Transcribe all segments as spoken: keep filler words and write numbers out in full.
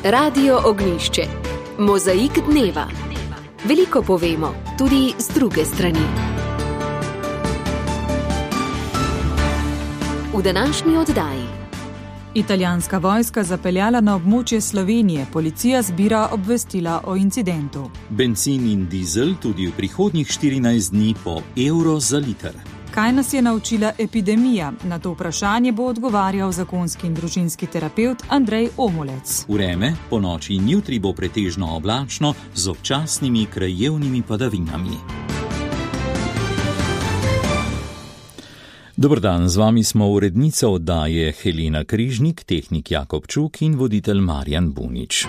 Radio Ognjišče. Mozaik dneva. Veliko povemo, tudi z druge strani. V današnji oddaji. Italijanska vojska zapeljala na območje Slovenije, policija zbira obvestila o incidentu. Bencin in dizel tudi v prihodnjih štirinajst dni po evro za liter. Kaj nas je naučila epidemija? Na to vprašanje bo odgovarjal zakonski in družinski terapevt Andrej Omolec. Vreme po noči in jutri bo pretežno oblačno z občasnimi krajevnimi padavinami. Dober dan, z vami smo urednica oddaje Helena Križnik, tehnik Jakob Čuk in voditelj Marjan Bunič.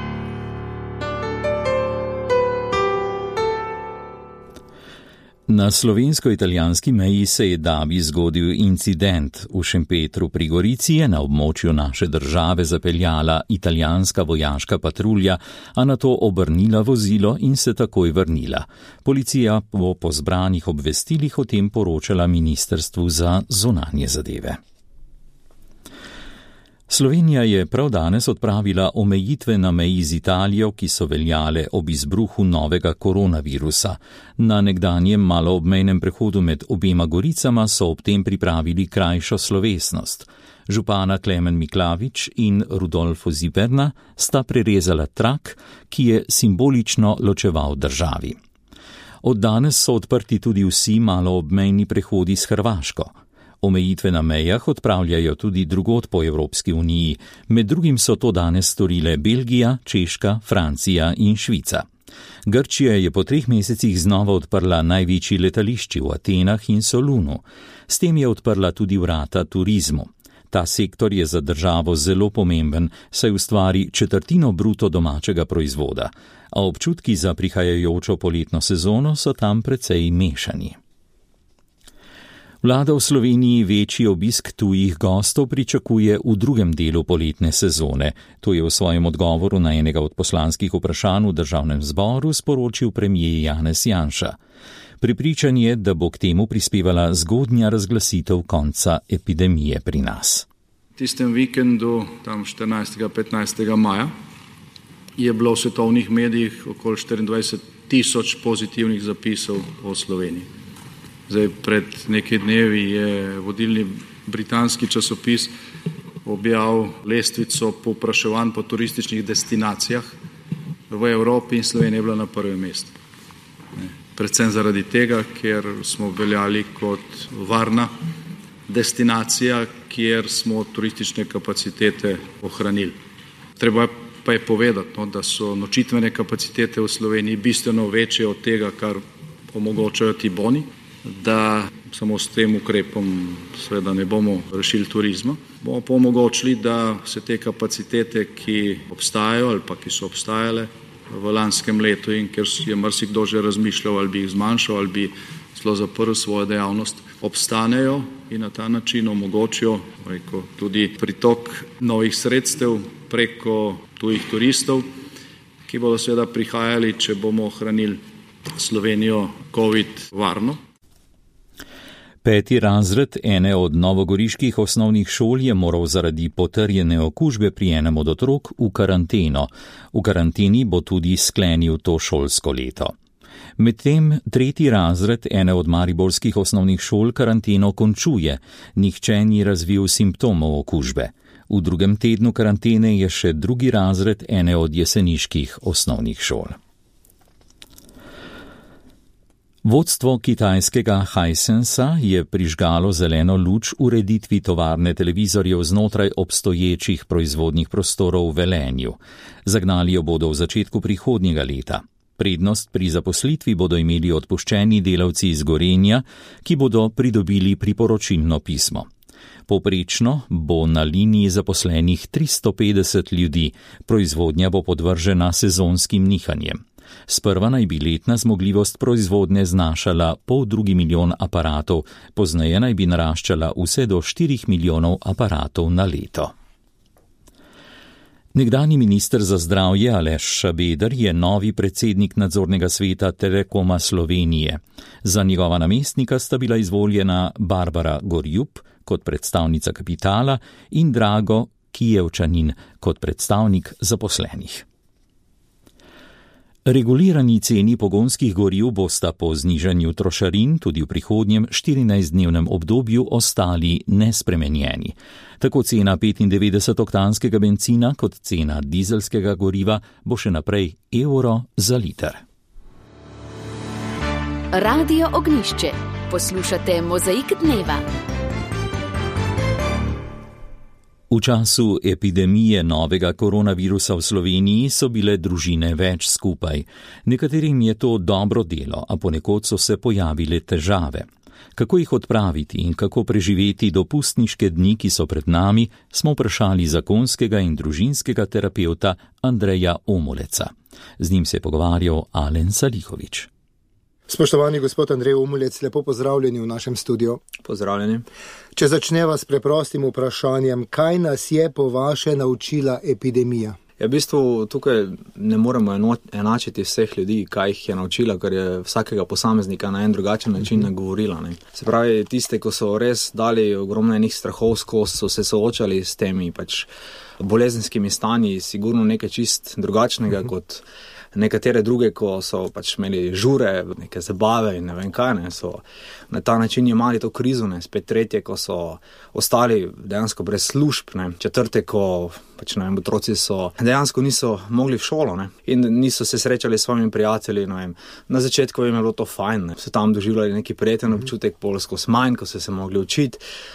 Na slovensko-italijanski meji se je davi zgodil incident. V Šempetru pri Gorici je na območju naše države zapeljala italijanska vojaška patrulja, a nato obrnila vozilo in se takoj vrnila. Policija bo po zbranih obvestilih o tem poročala Ministrstvu za zunanje zadeve. Slovenija je prav danes odpravila omejitve na meji z Italijo, ki so veljale ob izbruhu novega koronavirusa. Na nekdanjem maloobmejnem prehodu med obema Goricama so ob tem pripravili krajšo slovesnost. Župana Klemen Miklavič in Rudolfo Ziberna sta prerezala trak, ki je simbolično ločeval državi. Od danes so odprti tudi vsi maloobmejni prehodi s Hrvaško. Omejitve na mejah odpravljajo tudi drugod po Evropski uniji, med drugim so to danes storile Belgija, Češka, Francija in Švica. Grčija je po treh mesecih znova odprla največji letališči v Atenah in Solunu. S tem je odprla tudi vrata turizmu. Ta sektor je za državo zelo pomemben, saj ustvari četrtino bruto domačega proizvoda, a občutki za prihajajočo poletno sezono so tam precej mešani. Vlada v Sloveniji večji obisk tujih gostov pričakuje v drugem delu poletne sezone. To je v svojem odgovoru na enega od poslanskih vprašanj v državnem zboru sporočil premier Janez Janša. Prepričan je, da bo k temu prispevala zgodnja razglasitev konca epidemije pri nas. V tistem vikendu, tam štirinajstega petnajstega maja, je bilo v svetovnih medijih okoli štiriindvajset tisoč pozitivnih zapisov o Sloveniji. Zdaj, pred nekaj dnevi je vodilni britanski časopis objavil lestvico povpraševanj po turističnih destinacijah v Evropi in Slovenija je bila na prvem mestu. Predvsem zaradi tega, ker smo veljali kot varna destinacija, kjer smo turistične kapacitete ohranili. Treba pa je povedati, no, da so nočitvene kapacitete v Sloveniji bistveno večje od tega, kar omogočajo ti boni, da samo s tem ukrepom seveda ne bomo rešili turizma. Bomo pa omogočili, da se te kapacitete, ki obstajajo ali pa ki so obstajale v lanskem letu in ker je marsikdo že razmišljal ali bi jih zmanjšal ali bi celo zaprl svojo dejavnost, obstanejo in na ta način omogočijo rekel, tudi pritok novih sredstev preko tujih turistov, ki bodo seveda prihajali, če bomo ohranili Slovenijo COVID varno. Peti razred ene od novogoriških osnovnih šol je moral zaradi potrjene okužbe pri enem od otrok v karanteno. V karanteni bo tudi sklenil to šolsko leto. Medtem tretji razred ene od mariborskih osnovnih šol karanteno končuje. Nihče ni razvil simptomov okužbe. V drugem tednu karantene je še drugi razred ene od jeseniških osnovnih šol. Vodstvo kitajskega Hisensa je prižgalo zeleno luč ureditvi tovarne televizorjev znotraj obstoječih proizvodnih prostorov v Velenju. Zagnali jo bodo v začetku prihodnjega leta. Prednost pri zaposlitvi bodo imeli odpuščeni delavci iz Gorenja, ki bodo pridobili priporočilno pismo. Povprečno bo na liniji zaposlenih tristo petdeset ljudi, proizvodnja bo podvržena sezonskim nihanjem. Sprva naj bi letna zmogljivost proizvodnje znašala pol drugi milijon aparatov, pozneje naj bi naraščala vse do štirih milijonov aparatov na leto. Nekdanji minister za zdravje Aleš Šabeder je novi predsednik nadzornega sveta Telekoma Slovenije. Za njegova namestnika sta bila izvoljena Barbara Gorjup kot predstavnica kapitala in Drago Kijevčanin, kot predstavnik zaposlenih. Regulirani ceni pogonskih goriv bosta po znižanju trošarin tudi v prihodnjem štirinajstdnevnem obdobju ostali nespremenjeni. Tako cena petindevetdesetoktanskega bencina kot cena dizelskega goriva bo še naprej evro za liter. Radio Ognjišče. Poslušate Mozaik dneva. V času epidemije novega koronavirusa v Sloveniji so bile družine več skupaj. Nekaterim je to dobro delo, a ponekod so se pojavile težave. Kako jih odpraviti in kako preživeti dopustniške dni, ki so pred nami, smo vprašali zakonskega in družinskega terapevta Andreja Omuleca. Z njim se je pogovarjal Alen Salihovič. Spoštovani gospod Andrej Omulec, lepo pozdravljeni v našem studiu. Pozdravljeni. Če začneva s preprostim vprašanjem, kaj nas je po vaše naučila epidemija? Ja, v bistvu tukaj ne moremo enačiti vseh ljudi, kaj jih je naučila, ker je vsakega posameznika na en drugačen način nagovorila. Ne. Se pravi, tiste, ko so res dali ogromno enih strahov skozi, so se soočali s temi pač bolezenskimi stanji, sigurno nekaj čist drugačnega uh-huh. kot nekatere druge, ko so pač imeli žure, neke zabave in ne vem kaj, ne, so na ta način imeli to krizo, ne, spet tretje, ko so ostali dejansko brez služb, ne, četrte, ko pač ne vem, otroci so dejansko niso mogli v šolo, ne, in niso se srečali s svojimi prijatelji, ne vem, na začetku jim je bilo to fajn, ne, so tam doživljali neki prijeten občutek, pol skozi manj, ko so se mogli učiti,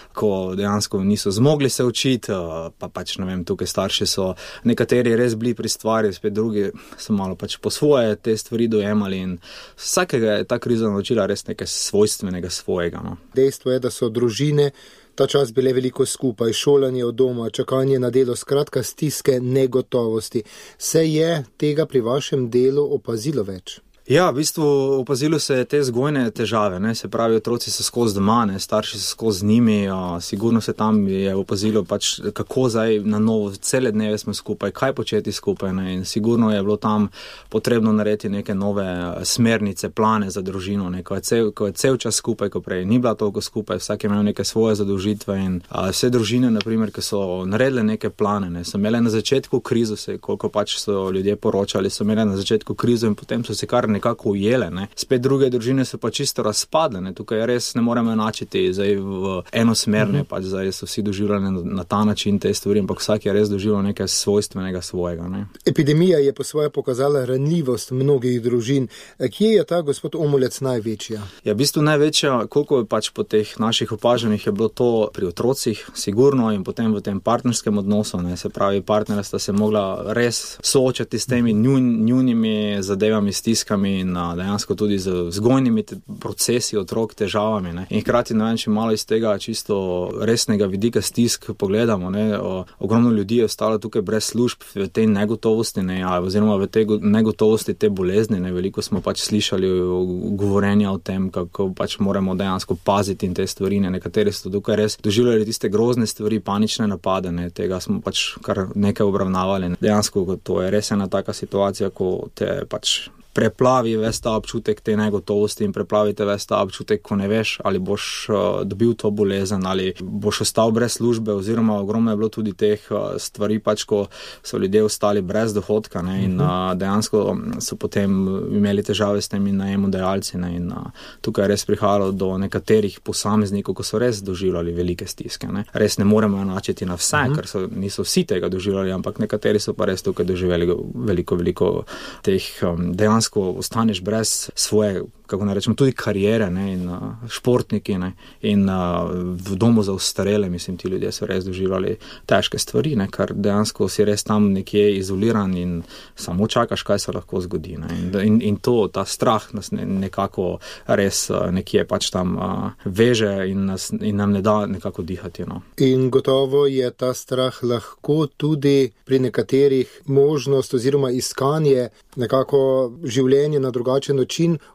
ko dejansko niso zmogli se učiti, pa pač ne vem, tukaj starši so nekateri res bili pri stvari, spet drugi so malo pač po svoje te stvari dojemali in vsakega je ta kriza naučila res nekaj svojstvenega svojega. No. Dejstvo je, da so družine ta čas bile veliko skupaj, šolanje od doma, čakanje na delo, skratka stiske, negotovosti. Se je tega pri vašem delu opazilo več? Ja, v bistvu opazilo se je te vzgojne težave, ne, se pravi, otroci so skozi doma, ne, starši so skozi z njimi, a, sigurno se tam je opazilo pač, kako zdaj na novo, cele dneve smo skupaj, kaj početi skupaj, ne, in sigurno je bilo tam potrebno narediti neke nove smernice, plane za družino, ne, ko je cel, ko je cel čas skupaj, ko prej ni bila toliko skupaj, vsak je imel neke svoje zadolžitve in a, vse družine, na primer, ki so naredile neke plane, ne, so imele na začetku krizo, se, koliko pač so ljudje poročali, so imele na začetku krizo in potem so se kar nekako ujele, ne. Spet druge družine so pa čisto razpadle, ne. Tukaj res ne moremo enačiti zdaj v enosmerne, uh-huh. pač zdaj so vsi doživljali na, na ta način te stvari, ampak vsak je res doživljal nekaj svojstvenega svojega, ne. Epidemija je po svoje pokazala ranljivost mnogih družin. Kje je ta gospod Omulec največja? Ja, v bistvu največja, koliko je pač po teh naših opažanjih je bilo to pri otrocih, sigurno, in potem v tem partnerskem odnosu, ne. Se pravi, partnerja sta se mogla res soočati s temi njun, njunimi zadevami, stiskami in a, dejansko tudi z vzgojnimi te, procesi otrok, težavami. Ne. In hkrati, ne vem, če malo iz tega čisto resnega vidika stisk pogledamo, ne, o, ogromno ljudi je ostalo tukaj brez služb v tej negotovosti, ne, a, oziroma v tej negotovosti te bolezni. Ne. Veliko smo pač slišali govorenja o tem, kako pač moramo dejansko paziti in te stvari. Ne. Nekateri so tukaj res doživljali tiste grozne stvari, panične napade, ne. Tega smo pač kar nekaj obravnavali. Ne. Dejansko to je res ena taka situacija, ko te pač preplavi ves ta občutek te negotovosti in preplavite ves ta občutek, ko ne veš, ali boš uh, dobil to bolezen, ali boš ostal brez službe, oziroma ogromno je bilo tudi teh uh, stvari, pač ko so ljudje ostali brez dohodka, ne, in uh, dejansko so potem imeli težave s temi najemodajalci, ne, in uh, tukaj je res prihajalo do nekaterih posameznikov, ko so res doživljali velike stiske. Ne. Res ne moremo enačiti na vse, uh-huh. ker so, niso vsi tega doživljali, ampak nekateri so pa res tukaj doživeli veliko, veliko teh um, dejansko ko ostaneš brez svoje, kako ne rečem, tudi karijere, ne, in uh, športniki, ne, in uh, v domu za ostarele, mislim, ti ljudje so res doživljali težke stvari, ne, kar dejansko si res tam nekje izoliran in samo čakaš, kaj se lahko zgodi, ne, in, in, in to, ta strah nas ne, nekako res uh, nekje pač tam uh, veže in, nas, in nam ne da nekako dihati, no. In gotovo je ta strah lahko tudi pri nekaterih možnost oziroma iskanje nekako življenje na drugačen način, oziroma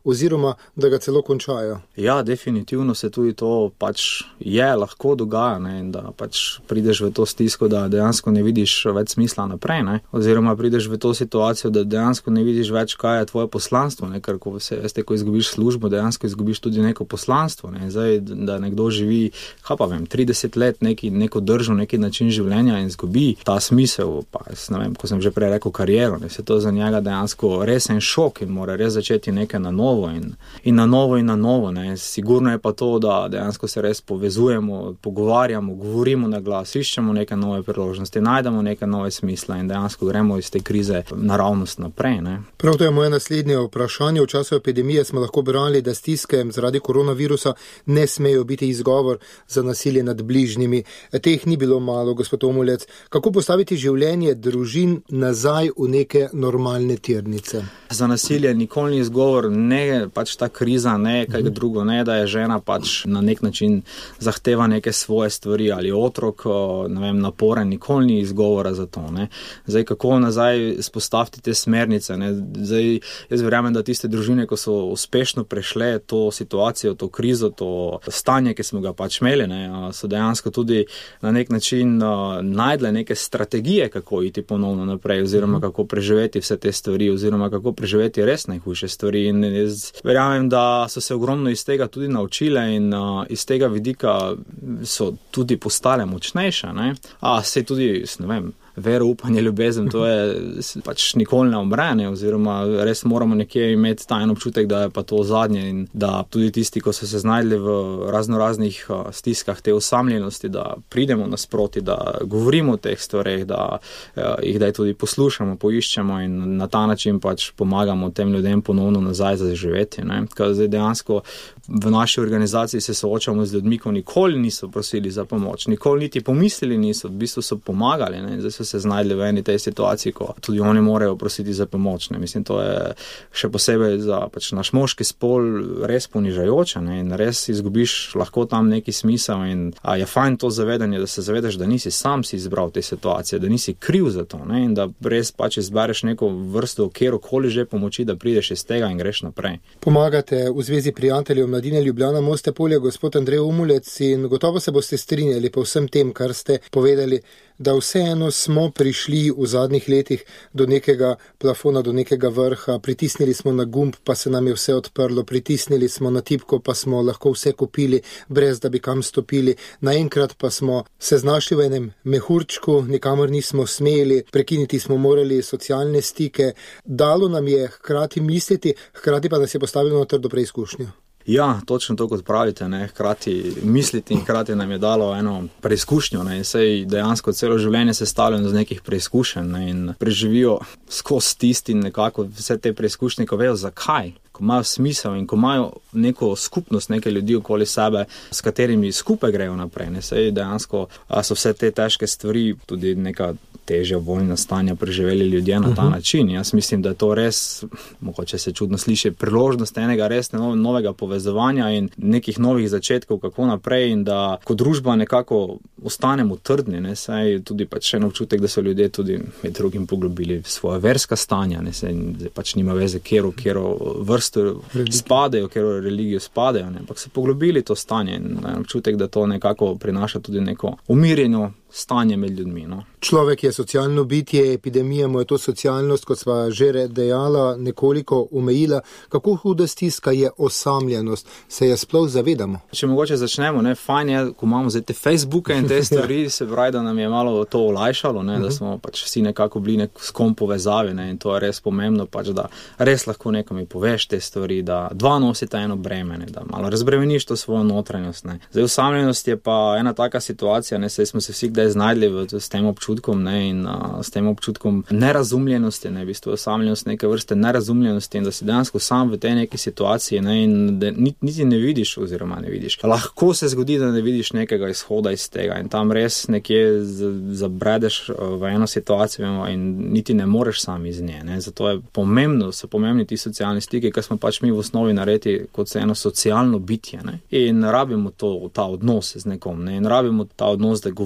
oziroma da ga celo končajo. Ja, definitivno se tudi to pač je, lahko dogaja, ne, in da pač prideš v to stisko, da dejansko ne vidiš več smisla naprej, ne, oziroma prideš v to situacijo, da dejansko ne vidiš več, kaj je tvoje poslanstvo, ne, ker ko se, veste, ko izgubiš službo, dejansko izgubiš tudi neko poslanstvo, ne, zdaj, da nekdo živi, kaj pa vem, trideset let neki, neko držo, neki način življenja in izgubi ta smisel, pa ne vem, ko sem že prej rekel kariero, ne, se to za njega dejansko resen šok in mora res začeti nekaj na novo in, in na novo in na novo, ne, sigurno je pa to, da dejansko se res povezujemo, pogovarjamo, govorimo na glas, iščemo neke nove priložnosti, najdemo neke nove smisla in dejansko gremo iz te krize naravnost naprej, ne. Prav to je moje naslednje vprašanje. V času epidemije smo lahko brali, da stiske zaradi koronavirusa ne smejo biti izgovor za nasilje nad bližnjimi. Teh ni bilo malo, gospod Omulec. Kako postaviti življenje družin nazaj v neke normalne tirnice? Za nasilje nikoli ni izgovor, ne pač ta kriza, ne kaj mm. drugo, ne da je žena pač na nek način zahteva neke svoje stvari ali otrok, ne vem, naporen, nikoli ni izgovora za to, ne. Zdaj, kako nazaj spostaviti te smernice, ne. Zdaj, jaz verjamem, da tiste družine, ko so uspešno prešle to situacijo, to krizo, to stanje, ki smo ga pač imeli, ne, so dejansko tudi na nek način uh, najdle neke strategije, kako iti ponovno naprej, oziroma mm. kako preživeti vse te stvari, oziroma kako preživeti res najhujše stvari. In jaz verjamem, da so se ogromno iz tega tudi naučile in uh, iz tega vidika so tudi postale močnejše, ne. A se tudi, ne vem, vero, upanje, ljubezen, to je pač nikoli ne umre, ne, oziroma res moramo nekje imeti tajen občutek, da je pa to zadnje in da tudi tisti, ko so se znajdli v razno raznih stiskah te osamljenosti, da pridemo nasproti, da govorimo o teh stvareh, da jih daj tudi poslušamo, poiščemo in na ta način pač pomagamo tem ljudem ponovno nazaj zaživeti, ne. Ker zdaj dejansko v naši organizaciji se soočamo z ljudmi, ko nikoli niso prosili za pomoč, nikoli niti pomislili niso, v bistvu so pomagali, ne, zdaj so se znajdli v eni tej situaciji, ko tudi oni morajo prositi za pomoč, ne. Mislim, to je še posebej za pač naš moški spol res ponižajoče, ne, in res izgubiš lahko tam neki smisel in a, je fajn to zavedanje, da se zavedaš, da nisi sam si izbral te situacije, da nisi kriv za to, ne, in da res pač izbereš neko vrsto, kjerokoli že pomoči, da prideš iz tega in greš naprej. Pomagate v Zvezi prijateljev Mladine Ljubljana Moste Polje, gospod Andrej Omulec, in gotovo se boste strinjali po vsem tem, kar ste povedali, da vseeno smo prišli v zadnjih letih do nekega plafona, do nekega vrha, pritisnili smo na gumb, pa se nam je vse odprlo, pritisnili smo na tipko, pa smo lahko vse kupili, brez da bi kam stopili, naenkrat pa smo se znašli v enem mehurčku, nikamor nismo smeli, prekiniti smo morali socialne stike, dalo nam je hkrati misliti, hkrati pa nas je postavilo na trdo preizkušnjo. Ja, točno to, kot pravite, ne, hkrati misliti in hkrati nam je dalo eno preizkušnjo, ne, in sej dejansko celo življenje se stavljeno z nekih preizkušenj, ne, in preživijo skozi tisti nekako vse te preizkušnje, ko vejo zakaj, ko imajo smisel in ko imajo neko skupnost, neke ljudi okoli sebe, s katerimi skupaj grejo naprej, ne, sej dejansko so vse te težke stvari, tudi neka težja vojna stanja preživeli ljudje na ta uh-huh. način. Jaz mislim, da je to res, mogoče se čudno sliši, priložnost enega res novega povezovanja in nekih novih začetkov, kako naprej, in da kot družba nekako ostanemo trdni, ne, saj tudi pač en občutek, da so ljudje tudi med drugim poglobili svoje verska stanja, ne, saj pač nima veze, kjero, kjero vrsto spadajo, kjero religijo spadajo, ne, ampak so poglobili to stanje in en občutek, da to nekako prinaša tudi neko umirjeno stanje med ljudmi, no. Človek je socialno bitje, epidemija mu je to socialnost, kot sva že dejala, nekoliko omejila. Kako huda stiska je osamljenost? Se je sploh zavedamo? Če mogoče začnemo, ne, fajn je, ko imamo zdaj te Facebooke in te stvari, se pravi, da nam je malo to olajšalo, ne, da smo pač vsi nekako bili nek s kom povezavi, ne, in to je res pomembno, pač, da res lahko nekomu poveš te stvari, da dva nosita eno breme, ne, da malo razbremeniš to svojo notranjost, ne. Zdaj osamljenost je pa ena taka situacija, ne, saj smo se vsi kdaj znajdli v, s tem občutkom, ne, in a, s tem občutkom nerazumljenosti, ne, v bistvu osamljenost neke vrste nerazumljenosti in da si dejansko sam v tej neki situaciji, ne, in da niti ne vidiš oziroma ne vidiš. Lahko se zgodi, da ne vidiš nekega izhoda iz tega in tam res nekje zabredeš v eno situacijo in niti ne moreš sam iz nje, ne. Zato je pomembno, so pomembni ti socialni stiki, ker smo pač mi v osnovi naredi kot se eno socialno bitje, ne. In rabimo to, ta odnos z nekom, ne, in rabimo ta odnos, da govorimo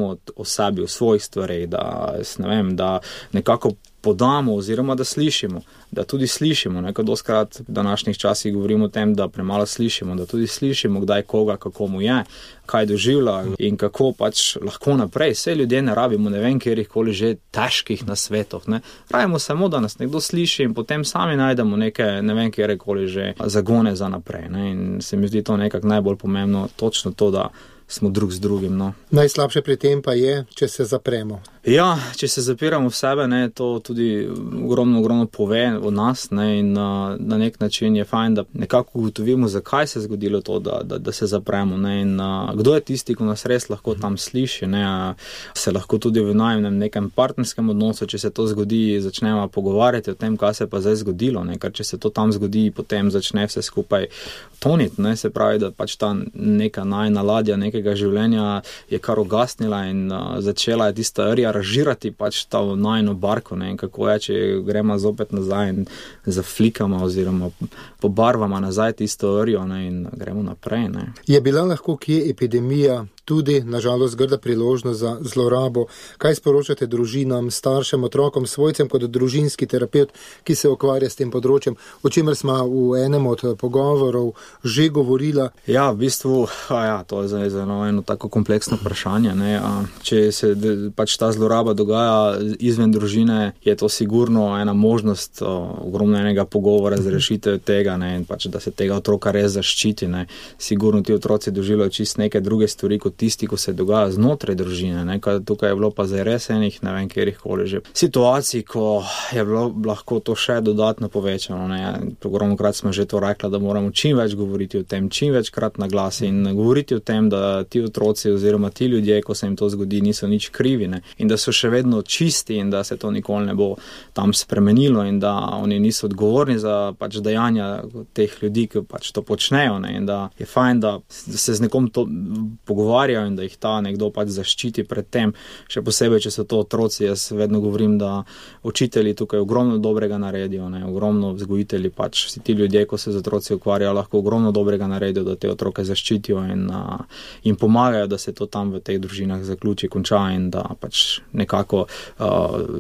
povemo o sebi, o svojih stvareh, da, ne vem, da nekako podamo oziroma da slišimo, da tudi slišimo. Nekaj doskrat v današnjih časih govorimo o tem, da premalo slišimo, da tudi slišimo, kdaj koga, kako mu je, kaj doživlja in kako pač lahko naprej. Vse ljudje ne rabimo, ne vem, kjerih koli že težkih nasvetov. Ne. Pravimo samo, da nas nekdo sliši in potem sami najdemo neke, ne vem, kjerih koli že zagone za naprej. Ne. In se mi zdi to nekako najbolj pomembno, točno to, da smo drug z drugim. No. Najslabše pri tem pa je, če se zapremo. Ja, če se zapiramo v sebe, ne, to tudi ogromno, ogromno pove o nas, ne, in na, na nek način je fajn, da nekako ugotovimo, zakaj se je zgodilo to, da, da, da se zapremo, ne, in a, kdo je tisti, ko nas res lahko tam sliši, ne, a, se lahko tudi v najemnem nekem partnerskem odnosu, če se to zgodi, začnemo pogovarjati o tem, kaj se je pa zdaj zgodilo, ne, ker če se to tam zgodi, potem začne vse skupaj toniti, ne, se pravi, da pač ta neka najna ladja nekega življenja je kar ugasnila in a, začela je tista rja razžirati pač ta najno barko, ne, in kako je, če gremo zopet nazaj in zaflikamo oziroma pobarvamo nazaj tisto rjo, ne, in gremo naprej, ne. Je bila lahko kje epidemija tudi, nažalost, grda priložnost za zlorabo? Kaj sporočate družinam, staršem, otrokom, svojcem kot družinski terapeut, ki se ukvarja s tem področjem, o čemer smo v enem od pogovorov že govorila? Ja, v bistvu, a ja, to je zdaj zelo eno tako kompleksno vprašanje, ne. A, če se pač ta zloraba dogaja izven družine, je to sigurno ena možnost o, ogromno enega pogovora za rešitev tega, ne, in pač, da se tega otroka res zaščiti, ne. Sigurno ti otroci doživljajo čist neke druge stvari kot tisti, ko se dogaja znotraj družine, ne. Tukaj je bilo pa zdaj res enih, ne vem, kjerih koli že situacij, ko je bilo lahko to še dodatno povečano, ne. Ogromnokrat smo že to rekla, da moramo čim več govoriti o tem, čim večkrat na glas in govoriti o tem, da ti otroci oziroma ti ljudje, ko se jim to zgodi, niso nič krivi, ne. In da so še vedno čisti in da se to nikoli ne bo tam spremenilo in da oni niso odgovorni za pač dejanja teh ljudi, ki pač to počnejo, ne. In da je fajn, da se z nekom to pogovarjajo in da jih ta nekdo pač zaščiti pred tem. Še posebej, če so to otroci, jaz vedno govorim, da učitelji tukaj ogromno dobrega naredijo, ne. Ogromno vzgojitelji pač si ti ljudje, ko se z otroci ukvarjajo, lahko ogromno dobrega naredijo, da te otroke zaščitijo in a, jim pomagajo, da se to tam v teh družinah zaključi, konča in da pač nekako a,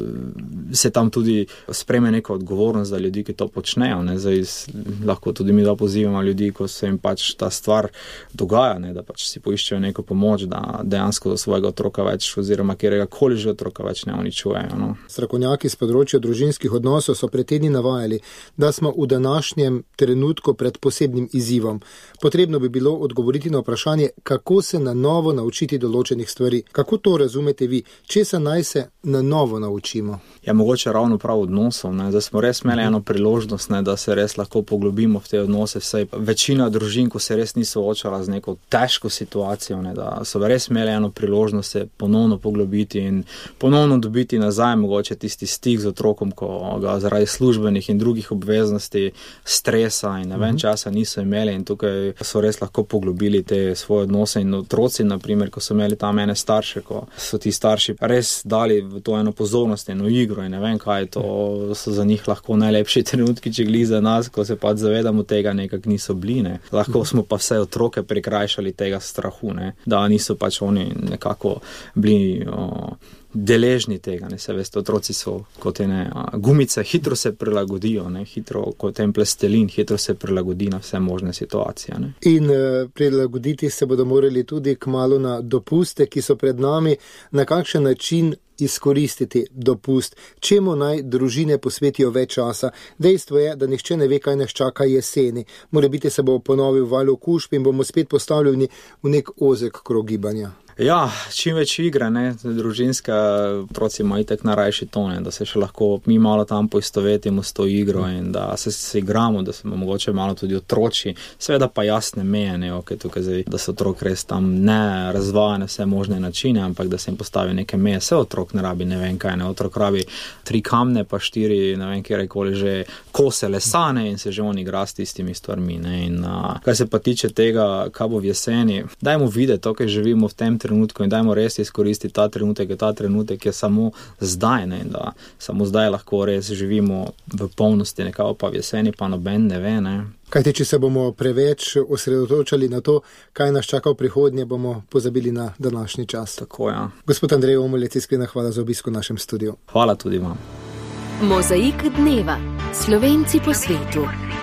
se tam tudi sprejme neka odgovornost za ljudi, ki to počnejo, ne. Zdaj lahko tudi mi da pozivamo ljudi, ko se jim pač ta stvar dogaja, ne, da pač si poiščejo neko pomoč, da dejansko do svojega otroka več oziroma kjerega koli že otroka več ne uničujejo. No. Strokovnjaki z področja družinskih odnosov so pred tedni navajali, da smo v današnjem trenutku pred posebnim izzivom. Potrebno bi bilo odgovoriti na vprašanje, kako se na novo naučiti določenih stvari. Kako to razumete vi? Česa naj se na novo naučimo? Ja, mogoče ravno prav odnosov, ne, da smo res imeli eno priložnost, ne, da se res lahko poglobimo v te odnose, vsaj večina družin, ko se res ni soočala z neko težko situacijo, ne, da so res imeli eno priložnost se ponovno poglobiti in ponovno dobiti nazaj mogoče tisti stik z otrokom, ko ga zaradi službenih in drugih obveznosti, stresa in ne vem časa niso imeli in tukaj so res lahko poglobili te svoje odnose in otroci, na primer, ko so imeli tam ene starše, ko so ti starši res dali v to eno pozornost, eno igro in ne vem kaj, to so za njih lahko najlepši trenutki, če gli za nas, ko se pač zavedamo tega, nekak niso bili, ne. Lahko smo pa vse otroke prikrajšali tega strahu, ne, da niso pač oni nekako bili o, deležni tega, ne, se veste, otroci so kot ene gumice, hitro se prilagodijo, ne, hitro kot en plastelin, hitro se prilagodi na vse možne situacije, ne. In uh, prilagoditi se bodo morali tudi kmalu na dopuste, ki so pred nami, na kakšen način izkoristiti dopust, čemu naj družine posvetijo več časa. Dejstvo je, da nihče ne ve, kaj nas čaka jeseni. Morebiti se bo ponovil val okužb in bomo spet postavljeni v nek ozek krog gibanja. Ja, čim več igre, ne, družinska, otroci imajo itak najrajši to, ne, da se še lahko mi malo tam poistovetimo s to igro in da se, se igramo, da smo mogoče malo tudi otroči, seveda pa jasne meje, ne, ok, tukaj zdaj, da se otrok res tam ne razvaja na vse možne načine, ampak da se jim postavi neke meje. Vse otrok ne rabi, ne vem kaj, ne, otrok rabi tri kamne, pa štiri, ne vem kjerkoli že kose lesa, ne, in se že on igra s tistimi stvarmi, ne, in a, kaj se pa tiče tega, kaj bo v jeseni, dajmo videti, ok, živimo v tem trenutku in dajmo res izkoristiti ta trenutek, ta trenutek je samo zdaj, ne, da samo zdaj lahko res živimo v polnosti, nekako pa v jeseni pa noben ne ve, ne. Kajti, če se bomo preveč osredotočali na to, kaj nas čaka v prihodnje, bomo pozabili na današnji čas. Tako, ja. Gospod Andrej Omulec, iskrena hvala za obisk v našem studiu. Hvala tudi vam. Mozaik dneva. Slovenci po svetu.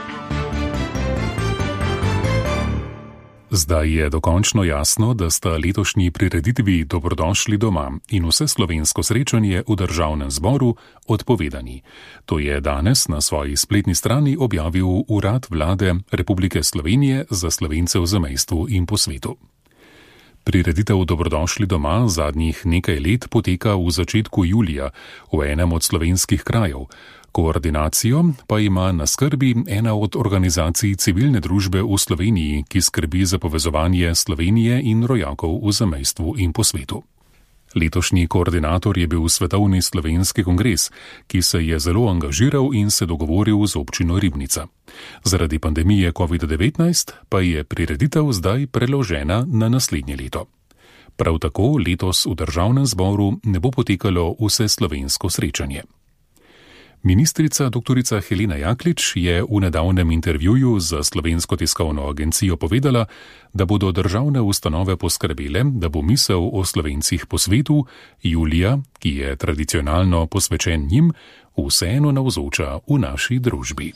Zdaj je dokončno jasno, da sta letošnji prireditvi Dobrodošli doma in vse slovensko srečanje v Državnem zboru odpovedani. To je danes na svoji spletni strani objavil Urad Vlade Republike Slovenije za Slovence v zamejstvu in po svetu. Prireditev Dobrodošli doma zadnjih nekaj let poteka v začetku julija v enem od slovenskih krajev. Koordinacijo pa ima na skrbi ena od organizacij civilne družbe v Sloveniji, ki skrbi za povezovanje Slovenije in rojakov v zamejstvu in po svetu. Letošnji koordinator je bil Svetovni slovenski kongres, ki se je zelo angažiral in se dogovoril z občino Ribnica. Zaradi pandemije covid devetnajst pa je prireditev zdaj preložena na naslednje leto. Prav tako letos v Državnem zboru ne bo potekalo vse slovensko srečanje. Ministrica doktorica Helena Jaklič je v nedavnem intervjuju za Slovensko tiskovno agencijo povedala, da bodo državne ustanove poskrbele, da bo misel o Slovencih po svetu julija, ki je tradicionalno posvečen njim, vseeno navzoča v naši družbi.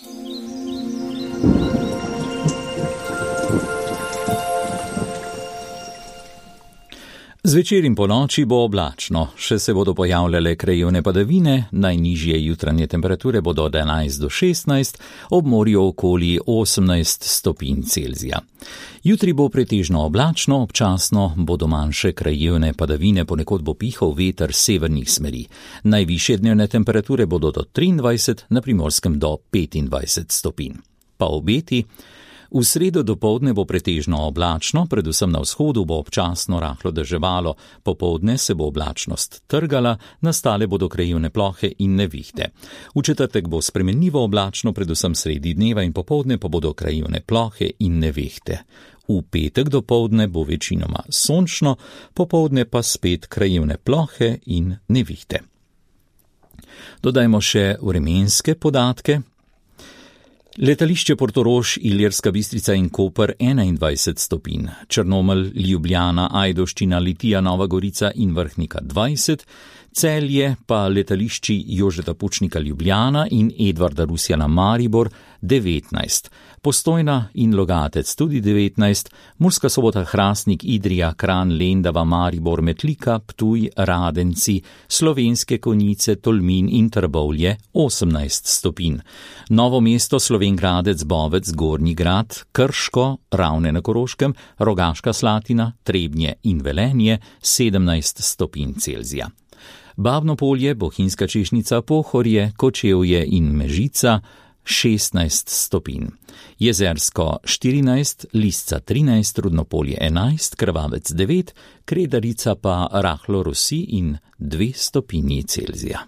Zvečer in po noči bo oblačno, še se bodo pojavljale krajevne padavine, najnižje jutranje temperature bodo od enajst do šestnajst, ob morju okoli osemnajst stopinj Celzija. Jutri bo pretežno oblačno, občasno bodo manjše krajevne padavine, ponekod bo pihal veter severnih smeri. Najvišje dnevne temperature bodo do triindvajset, na Primorskem do petindvajset stopinj. Pa obeti. V sredo dopoldne bo pretežno oblačno, predvsem na vzhodu bo občasno rahlo deževalo, popoldne se bo oblačnost trgala, nastale bodo krajevne plohe in nevihte. V četrtek bo spremenljivo oblačno, predvsem sredi dneva in popoldne pa bodo krajevne plohe in nevihte. V petek dopoldne bo večinoma sončno, popoldne pa spet krajevne plohe in nevihte. Dodajmo še vremenske podatke. Letališče Portorož, Ilirska Bistrica in Koper enaindvajset stopinj, Črnomelj, Ljubljana, Ajdovščina, Litija, Nova Gorica in Vrhnika dvajset, Celje pa letališči Jožeta Pučnika Ljubljana in Edvarda Rusjana Maribor devetnajst, Postojna in Logatec tudi devetnajst, Murska Sobota, Hrastnik, Idrija, Kranj, Lendava, Maribor, Metlika, Ptuj, Radenci, Slovenske Konjice, Tolmin in Trbovlje osemnajst stopinj, Novo mesto, Slovenj Gradec, Bovec, Gornji Grad, Krško, Ravne na Koroškem, Rogaška Slatina, Trebnje in Velenje sedemnajst stopinj Celzija. Babno Polje, Bohinjska Češnica, Pohorje, Kočevje in Mežica šestnajst stopinj. Jezersko štirinajst, Lisca trinajst, Rudnopolje enajst, Krvavec devet, Kredarica pa rahlo rosi in dve stopinji Celzija.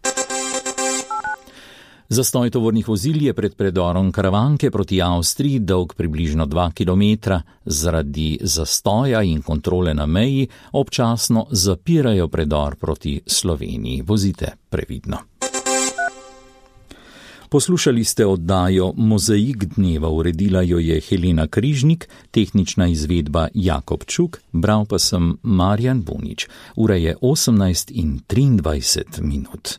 Zastoj tovornih vozil je pred predorom Karavanke proti Avstriji dolg približno dva kilometra. Zaradi zastoja in kontrole na meji občasno zapirajo predor proti Sloveniji. Vozite previdno. Poslušali ste oddajo Mozaik dneva, uredila jo je Helena Križnik, tehnična izvedba Jakob Čuk, bral pa sem Marjan Bunič. Ura je osemnajst in triindvajset minut.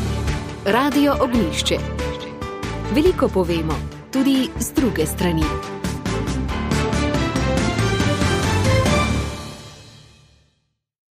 Radio Ognjišče. Veliko povemo, tudi z druge strani.